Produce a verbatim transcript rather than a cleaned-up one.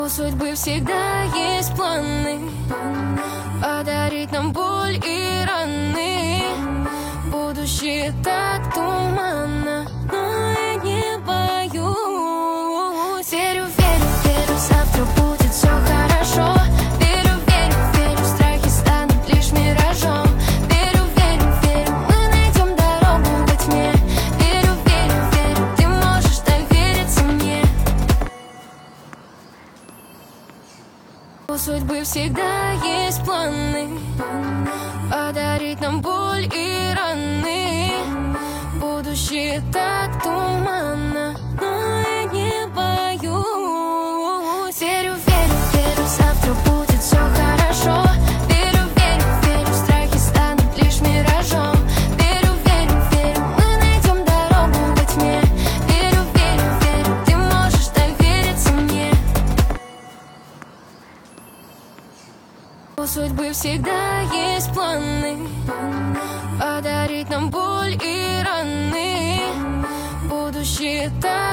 У судьбы всегда есть планы подарить нам боль и раны. Будущее так туманно, но я не боюсь. Верю, верю, верю, завтра будет все хорошо. Верю, верю, верю, страхи станут лишь миражом. Верю, верю, верю, мы найдем дорогу во тьме. Верю, верю, верю, ты можешь довериться мне. У судьбы всегда есть планы подарить нам боль и раны. Будущее так туманно, но я не боюсь. Верю, верю, верю, завтра будет все хорошо. Верю, верю, верю, страхи станут лишь миражом. Верю, верю, верю, мы найдем дорогу во тьме. Верю, верю, верю, ты можешь довериться мне. У судьбы всегда есть планы подарить нам боль и раны. Будущее так